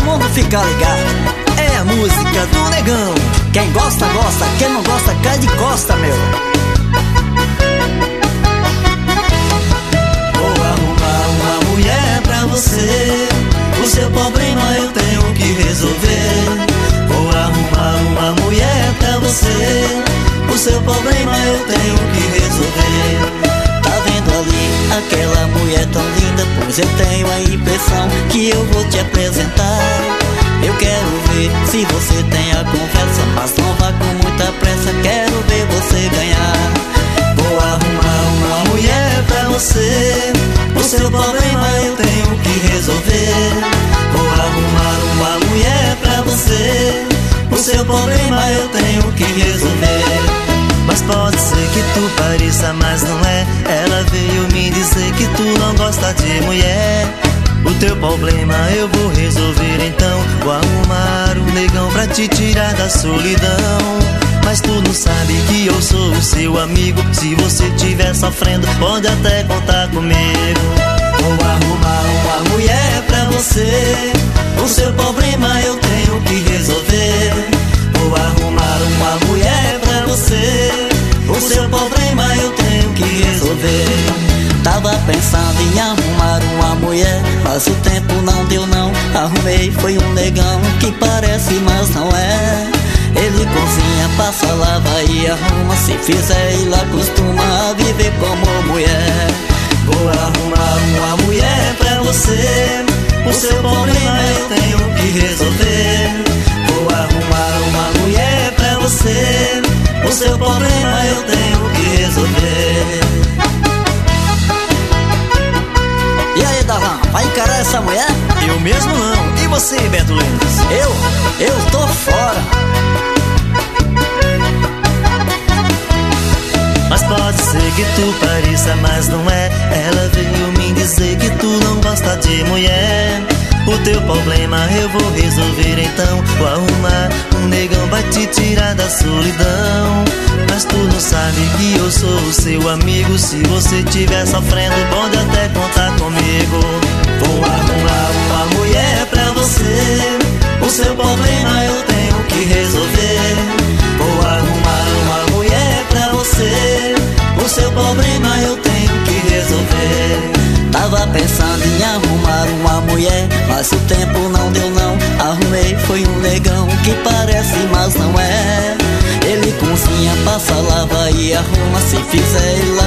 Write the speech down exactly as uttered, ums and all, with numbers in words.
mundo fica ligado. É a música do negão. Quem gosta, gosta. Quem não gosta, cai de costa, meu. Vou arrumar uma mulher pra você. O seu problema eu tenho que resolver. Vou arrumar uma mulher pra você. O seu problema eu tenho que resolver. Tá vendo ali aquela mulher tão linda? Pois eu tenho a impressão que eu vou te apresentar. Eu quero ver se você tem a conversa, mas não vá com muita pressa, quero ver você ganhar. Vou arrumar uma mulher pra você. O seu problema eu tenho que resolver. Vou arrumar uma mulher pra você. O seu problema eu tenho que resolver. Mas pode ser que tu pareça, mas não é. Ela veio me dizer que tu não gosta de mulher. O teu problema eu vou resolver então. Vou arrumar um negão pra te tirar da solidão. Mas tu não sabe que eu sou o seu amigo. Se você estiver sofrendo, pode até contar comigo. Vou arrumar uma mulher pra você. O seu problema eu tenho que resolver. Vou arrumar uma mulher pra você. O seu problema eu tenho que resolver. Tava pensando em arrumar uma mulher, mas o tempo não deu não. Arrumei foi um negão que parece, mas não é. Ele cozinha, passa, lava e arruma. Se fizer ele acostuma a viver como mulher. Vou arrumar uma mulher pra você. O seu problema eu tenho que resolver. Vou arrumar uma mulher pra você. O seu problema eu tenho que resolver. E aí, Darlan, vai encarar essa mulher? Eu mesmo não. E você, Beto Lemos? Eu? Eu tô fora. Mas pode ser que tu pareça, mas não é. Ela veio me dizer que tu não gosta de mulher. O teu problema eu vou resolver então. Vou arrumar um negão pra te tirar da solidão. Mas tu não sabe que eu sou o seu amigo. Se você estiver sofrendo, pode até contar comigo. Vou arrumar uma mulher pra você. O seu problema eu tenho que resolver. Vou arrumar uma mulher pra você. O seu problema eu tenho que resolver. Tava pensando em arrumar uma mulher, mas o tempo não deu não. Arrumei foi um negão que parece, mas não é. Ele cozinha, passa, lava e arruma. Se fizer ele